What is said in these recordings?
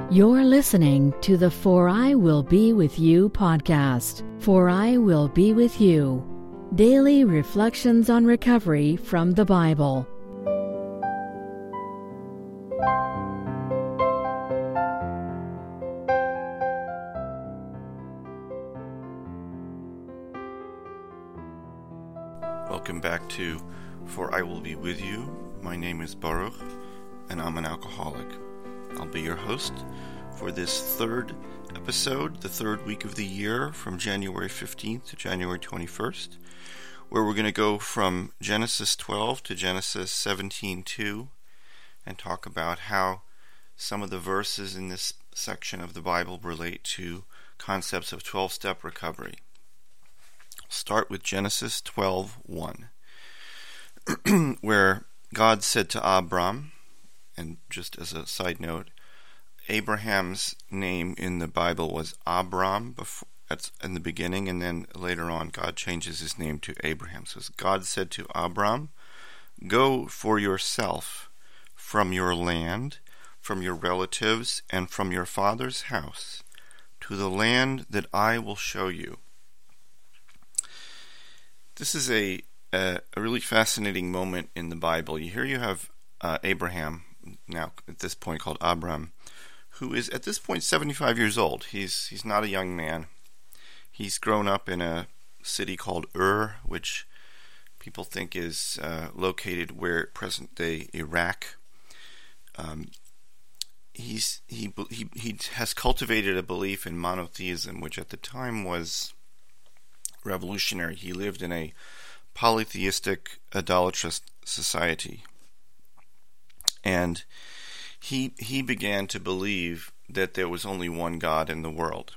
You're listening to the For I Will Be With You podcast. For I Will Be With You. Daily reflections on recovery from the Bible. Welcome back to For I Will Be With You. My name is Baruch, and I'm an alcoholic. I'll be your host for this third episode, the third week of the year, from January 15th to January 21st, where we're going to go from Genesis 12 to Genesis 17:2 and talk about how some of the verses in this section of the Bible relate to concepts of 12-step recovery. I'll start with Genesis 12:1, where God said to Abram, and just as a side note, Abraham's name in the Bible was Abram in the beginning, and then later on God changes his name to Abraham. So God said to Abram, "Go for yourself from your land, from your relatives, and from your father's house, to the land that I will show you." This is a really fascinating moment in the Bible. Here you have Abraham, now at this point called Abram, who is at this point 75 years old. He's not a young man. He's grown up in a city called Ur, which people think is located where present-day Iraq. He has cultivated a belief in monotheism, which at the time was revolutionary. He lived in a polytheistic, idolatrous society. And he began to believe that there was only one God in the world.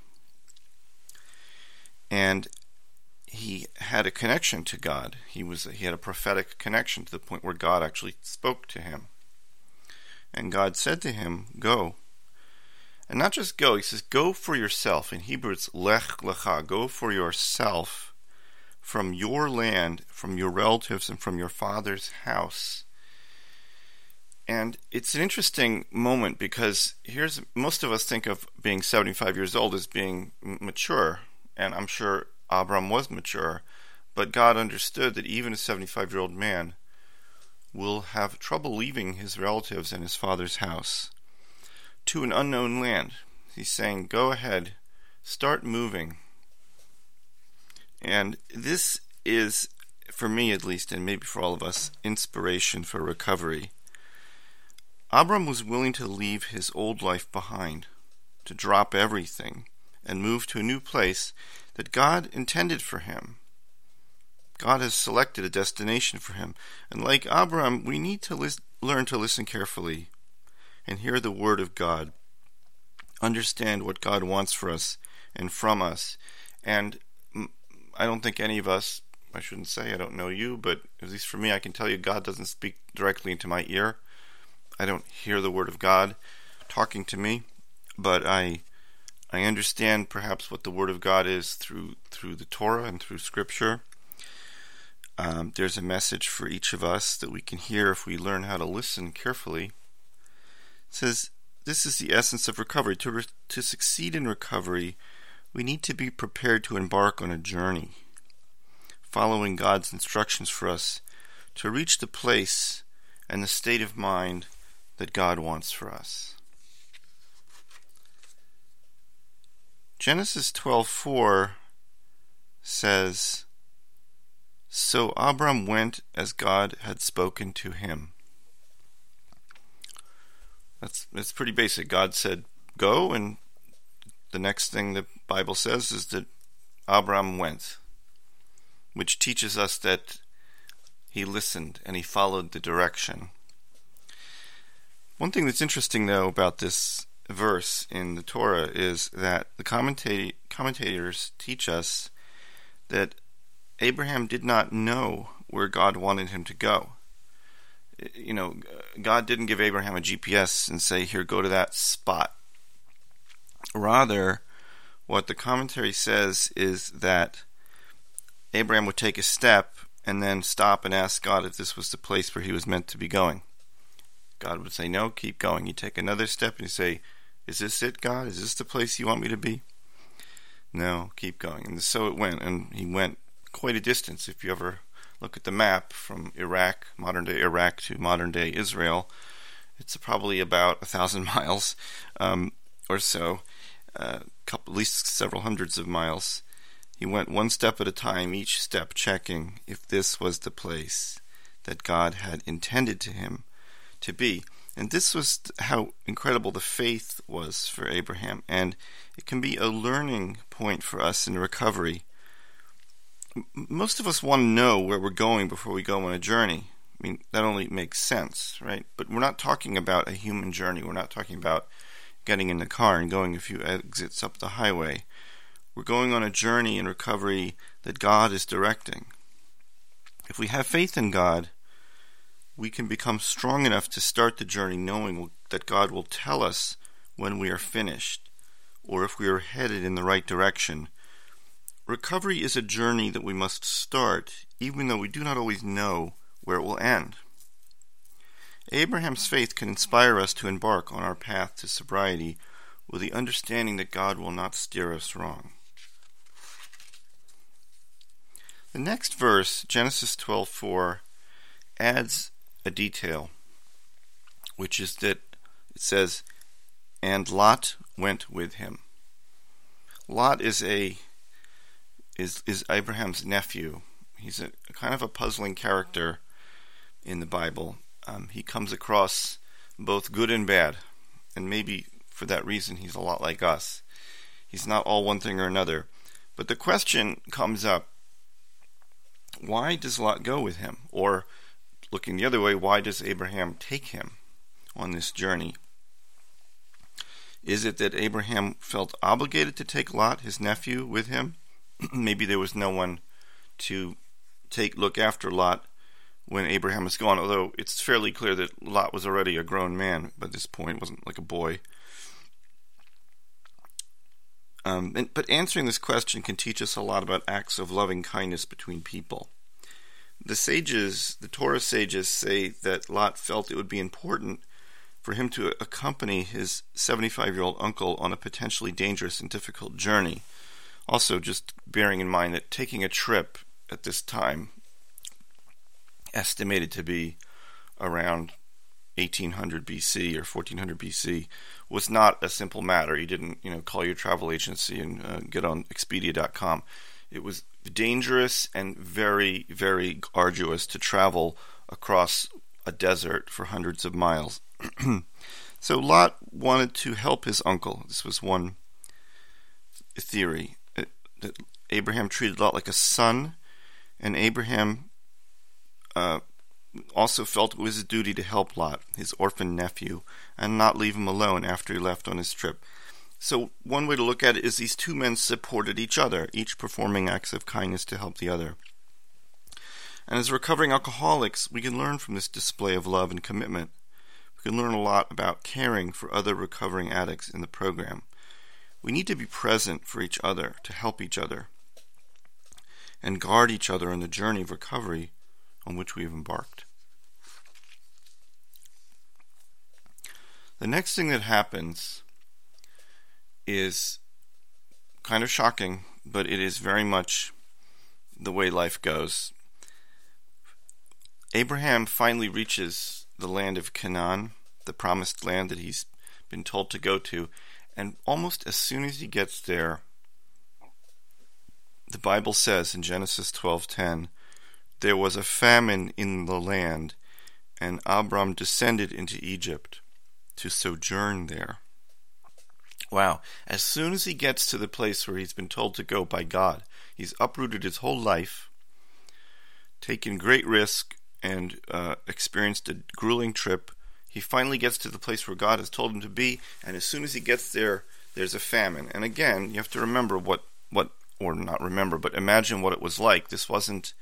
And he had a connection to God. He had a prophetic connection to the point where God actually spoke to him. And God said to him, "Go." And not just go, he says, "Go for yourself." In Hebrew it's lech lecha, go for yourself from your land, from your relatives, and from your father's house. And it's an interesting moment because most of us think of being 75 years old as being mature, and I'm sure Abram was mature, but God understood that even a 75-year-old man will have trouble leaving his relatives and his father's house to an unknown land. He's saying, go ahead, start moving. And this is, for me at least, and maybe for all of us, inspiration for recovery. Abram was willing to leave his old life behind, to drop everything, and move to a new place that God intended for him. God has selected a destination for him. And like Abram, we need to learn to listen carefully and hear the word of God, understand what God wants for us and from us. And I don't think any of us, I shouldn't say, I don't know you, but at least for me, I can tell you God doesn't speak directly into my ear. I don't hear the word of God talking to me, but I understand perhaps what the word of God is through the Torah and through Scripture. There's a message for each of us that we can hear if we learn how to listen carefully. It says, this is the essence of recovery. To succeed in recovery, we need to be prepared to embark on a journey, following God's instructions for us to reach the place and the state of mind that God wants for us. Genesis 12:4 says, "So Abram went as God had spoken to him." That's pretty basic. God said, "Go," and the next thing the Bible says is that Abram went, which teaches us that he listened and he followed the direction. One thing that's interesting, though, about this verse in the Torah is that the commentators teach us that Abraham did not know where God wanted him to go. God didn't give Abraham a GPS and say, "Here, go to that spot." Rather, what the commentary says is that Abraham would take a step and then stop and ask God if this was the place where he was meant to be going. God would say, "No, keep going." He'd take another step and he'd say, Is this it, God? Is this the place you want me to be? No, keep going. And so it went, and he went quite a distance. If you ever look at the map from Iraq, modern-day Iraq, to modern-day Israel, it's probably about 1,000 miles or so, at least several hundreds of miles. He went one step at a time, each step checking if this was the place that God had intended to him to be. And this was how incredible the faith was for Abraham. And it can be a learning point for us in recovery. Most of us want to know where we're going before we go on a journey. I mean, that only makes sense, right? But we're not talking about a human journey. We're not talking about getting in the car and going a few exits up the highway. We're going on a journey in recovery that God is directing. If we have faith in God, we can become strong enough to start the journey knowing that God will tell us when we are finished, or if we are headed in the right direction. Recovery is a journey that we must start, even though we do not always know where it will end. Abraham's faith can inspire us to embark on our path to sobriety with the understanding that God will not steer us wrong. The next verse, Genesis 12:4, adds a detail, which is that it says, "And Lot went with him." Lot is Abraham's nephew. He's a kind of a puzzling character in the Bible. He comes across both good and bad, and maybe for that reason he's a lot like us. He's not all one thing or another. But the question comes up, why does Lot go with him? Or, looking the other way, why does Abraham take him on this journey? Is it that Abraham felt obligated to take Lot, his nephew, with him? Maybe there was no one to look after Lot when Abraham was gone, although it's fairly clear that Lot was already a grown man by this point, wasn't like a boy. But answering this question can teach us a lot about acts of loving kindness between people. The Torah sages say that Lot felt it would be important for him to accompany his 75-year-old uncle on a potentially dangerous and difficult journey. Also, just bearing in mind that taking a trip at this time, estimated to be around 1800 BC or 1400 BC, was not a simple matter. You didn't, call your travel agency and get on Expedia.com. It was dangerous and very, very arduous to travel across a desert for hundreds of miles. So Lot wanted to help his uncle. This was one theory. That Abraham treated Lot like a son, and Abraham also felt it was his duty to help Lot, his orphan nephew, and not leave him alone after he left on his trip. So one way to look at it is these two men supported each other, each performing acts of kindness to help the other. And as recovering alcoholics, we can learn from this display of love and commitment. We can learn a lot about caring for other recovering addicts in the program. We need to be present for each other, to help each other, and guard each other on the journey of recovery on which we have embarked. The next thing that happens is kind of shocking, but it is very much the way life goes. Abraham finally reaches the land of Canaan, the promised land that he's been told to go to, and almost as soon as he gets there, the Bible says in Genesis 12:10, "There was a famine in the land, and Abram descended into Egypt to sojourn there." Wow. As soon as he gets to the place where he's been told to go by God, he's uprooted his whole life, taken great risk, and experienced a grueling trip. He finally gets to the place where God has told him to be, and as soon as he gets there, there's a famine. And again, you have to remember or not remember, but imagine what it was like. This wasn't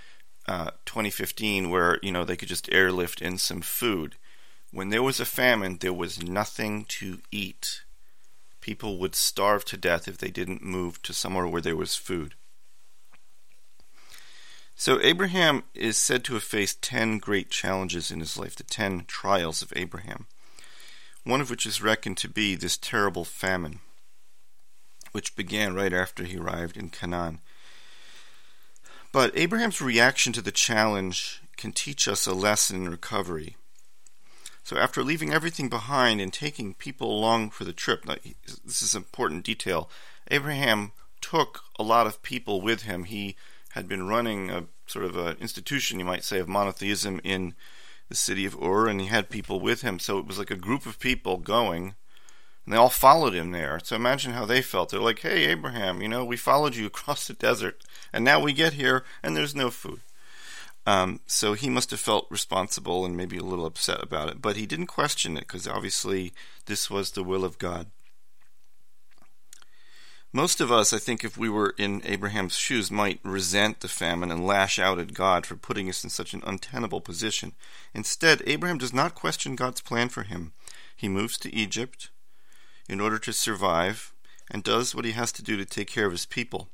2015 where, they could just airlift in some food. When there was a famine, there was nothing to eat. People would starve to death if they didn't move to somewhere where there was food. So Abraham is said to have faced 10 great challenges in his life, the 10 trials of Abraham. one of which is reckoned to be this terrible famine, which began right after he arrived in Canaan. But Abraham's reaction to the challenge can teach us a lesson in recovery. So after leaving everything behind and taking people along for the trip, now, this is an important detail, Abraham took a lot of people with him. He had been running a sort of an institution, you might say, of monotheism in the city of Ur, and he had people with him. So it was like a group of people going, and they all followed him there. So imagine how they felt. They're like, hey, Abraham, we followed you across the desert, and now we get here, and there's no food. So he must have felt responsible and maybe a little upset about it. But he didn't question it, because obviously this was the will of God. Most of us, I think, if we were in Abraham's shoes, might resent the famine and lash out at God for putting us in such an untenable position. Instead, Abraham does not question God's plan for him. He moves to Egypt in order to survive, and does what he has to do to take care of his people.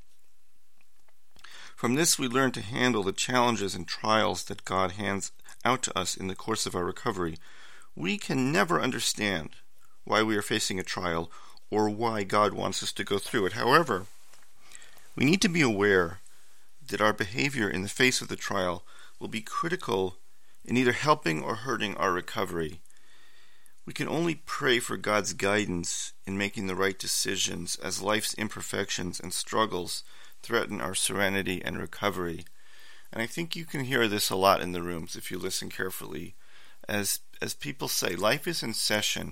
From this we learn to handle the challenges and trials that God hands out to us in the course of our recovery. We can never understand why we are facing a trial or why God wants us to go through it. However, we need to be aware that our behavior in the face of the trial will be critical in either helping or hurting our recovery. We can only pray for God's guidance in making the right decisions as life's imperfections and struggles threaten our serenity and recovery. And I think you can hear this a lot in the rooms if you listen carefully. As people say, life is in session.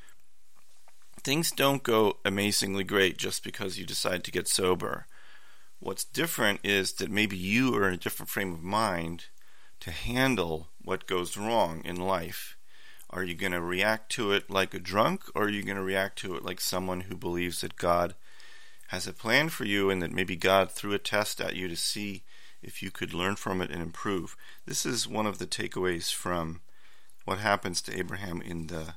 Things don't go amazingly great just because you decide to get sober. What's different is that maybe you are in a different frame of mind to handle what goes wrong in life. Are you going to react to it like a drunk, or are you going to react to it like someone who believes that God has a plan for you and that maybe God threw a test at you to see if you could learn from it and improve? This is one of the takeaways from what happens to Abraham in the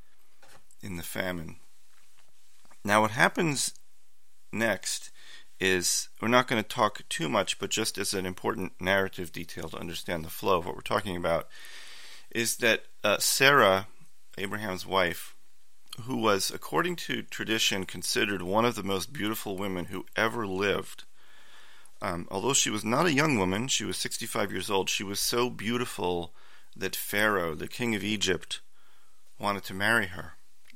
famine. Now what happens next is, we're not going to talk too much, but just as an important narrative detail to understand the flow of what we're talking about, is that Sarah, Abraham's wife, who was, according to tradition, considered one of the most beautiful women who ever lived, although she was not a young woman, she was 65 years old, she was so beautiful that Pharaoh, the king of Egypt, wanted to marry her.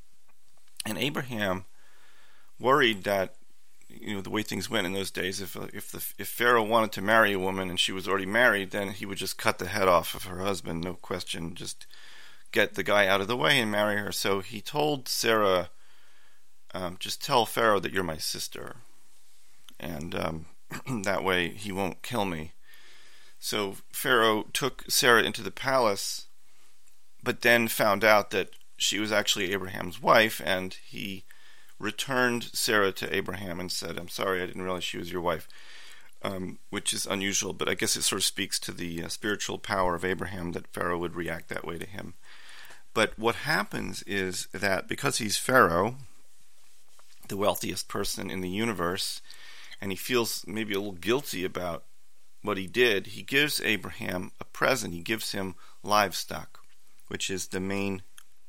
And Abraham worried that, the way things went in those days, if Pharaoh wanted to marry a woman and she was already married, then he would just cut the head off of her husband, no question, just get the guy out of the way and marry her. So he told Sarah, just tell Pharaoh that you're my sister, and that way he won't kill me. So Pharaoh took Sarah into the palace, but then found out that she was actually Abraham's wife, and he returned Sarah to Abraham and said, I'm sorry, I didn't realize she was your wife, which is unusual, but I guess it sort of speaks to the spiritual power of Abraham that Pharaoh would react that way to him. But what happens is that because he's Pharaoh, the wealthiest person in the universe, and he feels maybe a little guilty about what he did, he gives Abraham a present. He gives him livestock, which is the main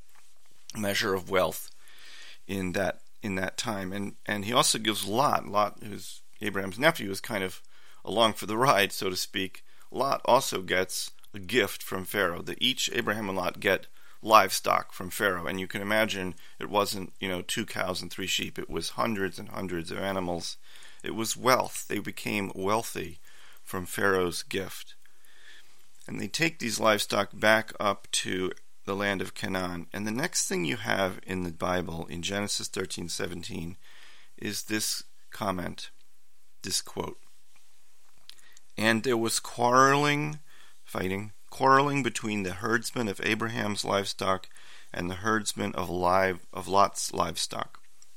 measure of wealth in that time. And he also gives Lot, who's Abraham's nephew, is kind of along for the ride, so to speak. Lot also gets a gift from Pharaoh. That each, Abraham and Lot, get livestock from Pharaoh. And you can imagine it wasn't, 2 cows and 3 sheep. It was hundreds and hundreds of animals. It was wealth. They became wealthy from Pharaoh's gift. And they take these livestock back up to the land of Canaan. And the next thing you have in the Bible, in Genesis 13:17, is this comment, this quote. And there was quarreling between the herdsmen of Abraham's livestock and the herdsmen of Lot's livestock.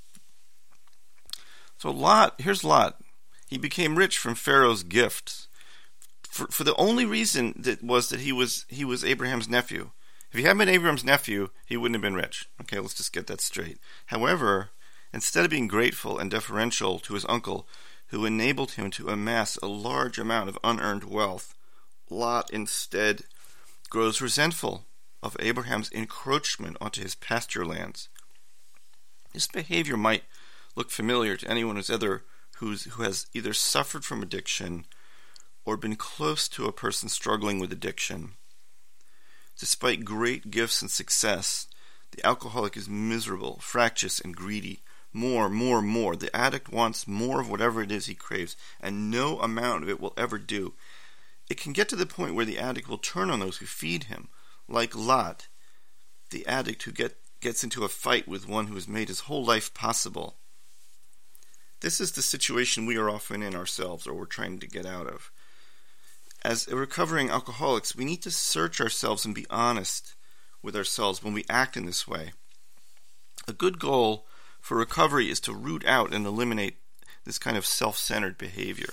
So here's Lot. He became rich from Pharaoh's gifts for the only reason that he was Abraham's nephew. If he hadn't been Abraham's nephew, he wouldn't have been rich. Okay, let's just get that straight. However, instead of being grateful and deferential to his uncle, who enabled him to amass a large amount of unearned wealth, Lot instead grows resentful of Abraham's encroachment onto his pasture lands. This behavior might look familiar to anyone who has either suffered from addiction or been close to a person struggling with addiction. Despite great gifts and success, the alcoholic is miserable, fractious, and greedy. More. The addict wants more of whatever it is he craves, and no amount of it will ever do. It can get to the point where the addict will turn on those who feed him, like Lot, the addict who gets into a fight with one who has made his whole life possible. This is the situation we are often in ourselves, or we're trying to get out of. As recovering alcoholics, we need to search ourselves and be honest with ourselves when we act in this way. A good goal for recovery is to root out and eliminate this kind of self-centered behavior.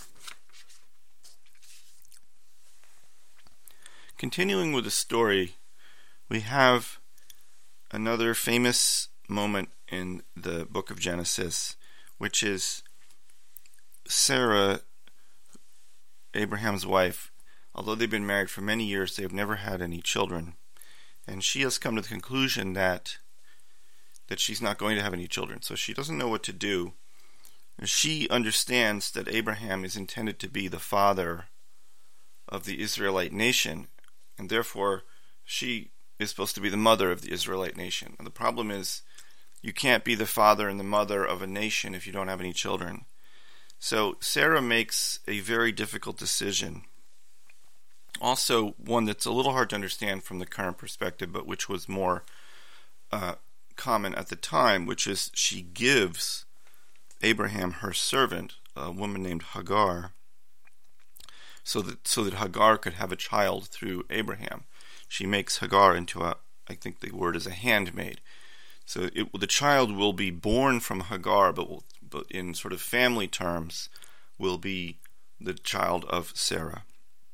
Continuing with the story, we have another famous moment in the book of Genesis, which is Sarah, Abraham's wife. Although they've been married for many years, they have never had any children. And she has come to the conclusion that she's not going to have any children. So she doesn't know what to do. She understands that Abraham is intended to be the father of the Israelite nation, and therefore she is supposed to be the mother of the Israelite nation. And the problem is, you can't be the father and the mother of a nation if you don't have any children. So Sarah makes a very difficult decision. Also, one that's a little hard to understand from the current perspective, but which was more common at the time, which is she gives Abraham her servant, a woman named Hagar, so that Hagar could have a child through Abraham. She makes Hagar into I think the word is a handmaid. So the child will be born from Hagar, but in sort of family terms, will be the child of Sarah.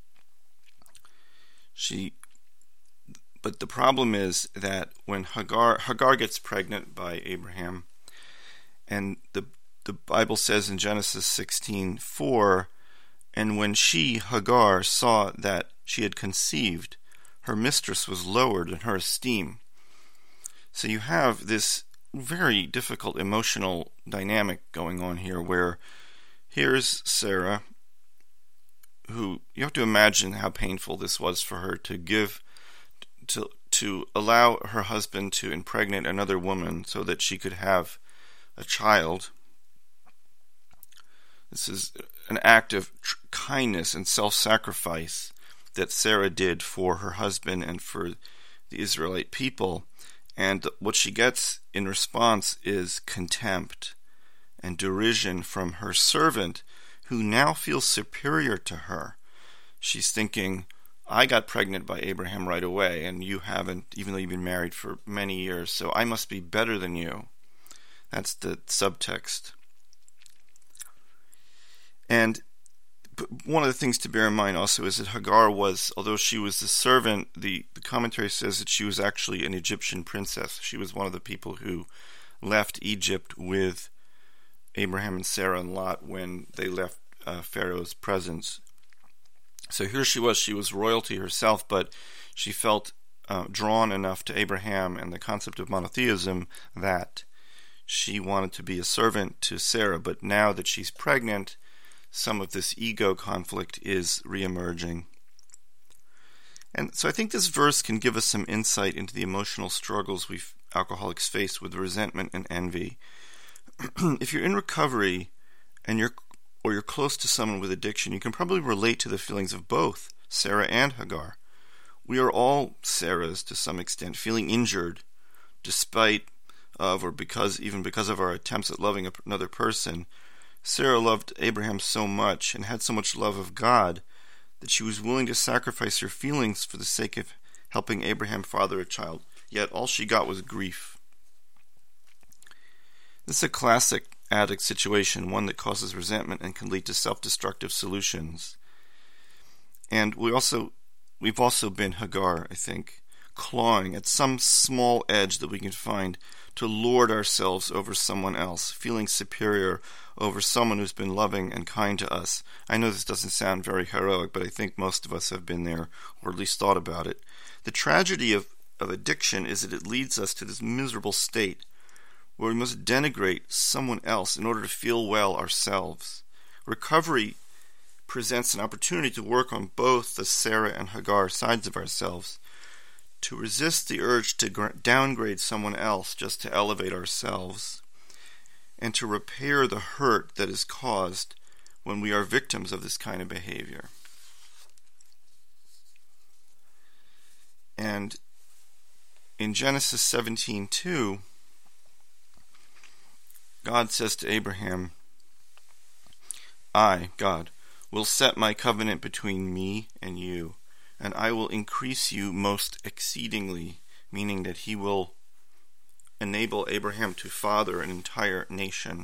But the problem is that when Hagar gets pregnant by Abraham, and the Bible says in Genesis 16:4, and when she, Hagar, saw that she had conceived, her mistress was lowered in her esteem. So you have this very difficult emotional dynamic going on here, where here's Sarah, who, you have to imagine how painful this was for her to allow her husband to impregnate another woman so that she could have a child. This is an act of kindness and self-sacrifice that Sarah did for her husband and for the Israelite people. And what she gets in response is contempt and derision from her servant, who now feels superior to her. She's thinking, I got pregnant by Abraham right away, and you haven't, even though you've been married for many years, so I must be better than you. That's the subtext. And one of the things to bear in mind also is that Hagar was, although she was the servant, the commentary says that she was actually an Egyptian princess. She was one of the people who left Egypt with Abraham and Sarah and Lot when they left Pharaoh's presence. So here she was royalty herself, but she felt drawn enough to Abraham and the concept of monotheism that she wanted to be a servant to Sarah. But now that she's pregnant, some of this ego conflict is reemerging. And so I think this verse can give us some insight into the emotional struggles we alcoholics face with resentment and envy. If you're in recovery and you're close to someone with addiction, you can probably relate to the feelings of both Sarah and Hagar. We are all Sarahs to some extent, feeling injured despite of or because of our attempts at loving another person. Sarah loved Abraham so much and had so much love of God that she was willing to sacrifice her feelings for the sake of helping Abraham father a child, yet all she got was grief. This is a classic addict situation, one that causes resentment and can lead to self-destructive solutions. And we've also been Hagar, I think, clawing at some small edge that we can find to lord ourselves over someone else, feeling superior over someone who's been loving and kind to us. I know this doesn't sound very heroic, but I think most of us have been there, or at least thought about it. The tragedy of of addiction is that it leads us to this miserable state where we must denigrate someone else in order to feel well ourselves. Recovery presents an opportunity to work on both the Sarah and Hagar sides of ourselves, to resist the urge to downgrade someone else just to elevate ourselves, and to repair the hurt that is caused when we are victims of this kind of behavior. And in Genesis 17:2, God says to Abraham, I, God, will set my covenant between me and you, and I will increase you most exceedingly, meaning that he will enable Abraham to father an entire nation.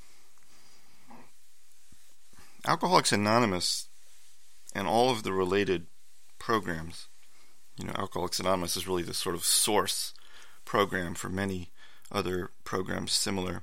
Alcoholics Anonymous and all of the related programs, Alcoholics Anonymous is really the sort of source program for many other programs similar.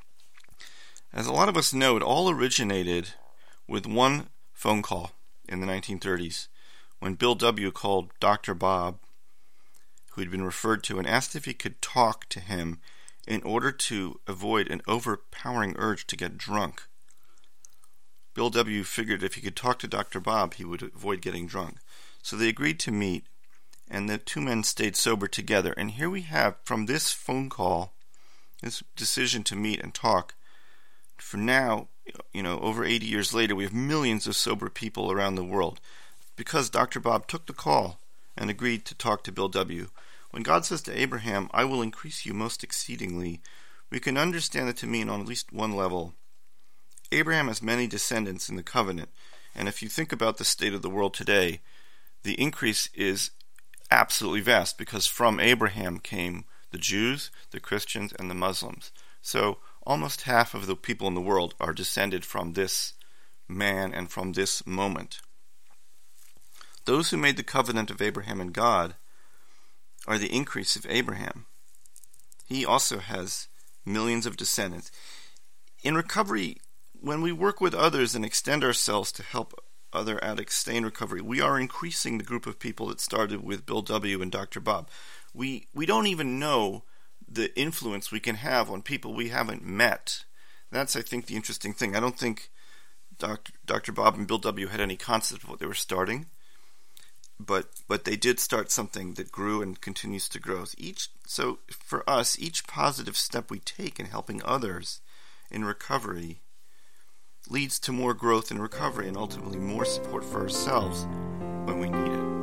As a lot of us know, it all originated with one phone call in the 1930s when Bill W. called Dr. Bob, who had been referred to, and asked if he could talk to him in order to avoid an overpowering urge to get drunk. Bill W. figured if he could talk to Dr. Bob, he would avoid getting drunk. So they agreed to meet, and the two men stayed sober together. And here we have, from this phone call, this decision to meet and talk, for now, over 80 years later, we have millions of sober people around the world because Dr. Bob took the call and agreed to talk to Bill W. When God says to Abraham, I will increase you most exceedingly, we can understand it to mean on at least one level. Abraham has many descendants in the covenant, and if you think about the state of the world today, the increase is absolutely vast because from Abraham came the Jews, the Christians, and the Muslims. So almost half of the people in the world are descended from this man and from this moment. Those who made the covenant of Abraham and God are the increase of Abraham. He also has millions of descendants. In recovery, when we work with others and extend ourselves to help other addicts stay in recovery, we are increasing the group of people that started with Bill W. and Dr. Bob. We don't even know the influence we can have on people we haven't met. That's, I think, the interesting thing. I don't think Dr. Bob and Bill W. had any concept of what they were starting, but they did start something that grew and continues to grow. So for us, each positive step we take in helping others in recovery leads to more growth in recovery and ultimately more support for ourselves when we need it.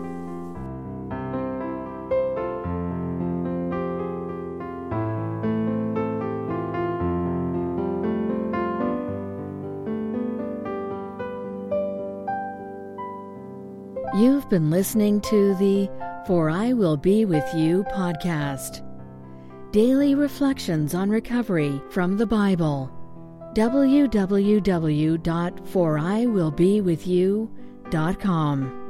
You've been listening to the For I Will Be With You podcast. Daily reflections on recovery from the Bible. www.foriwillbewithyou.com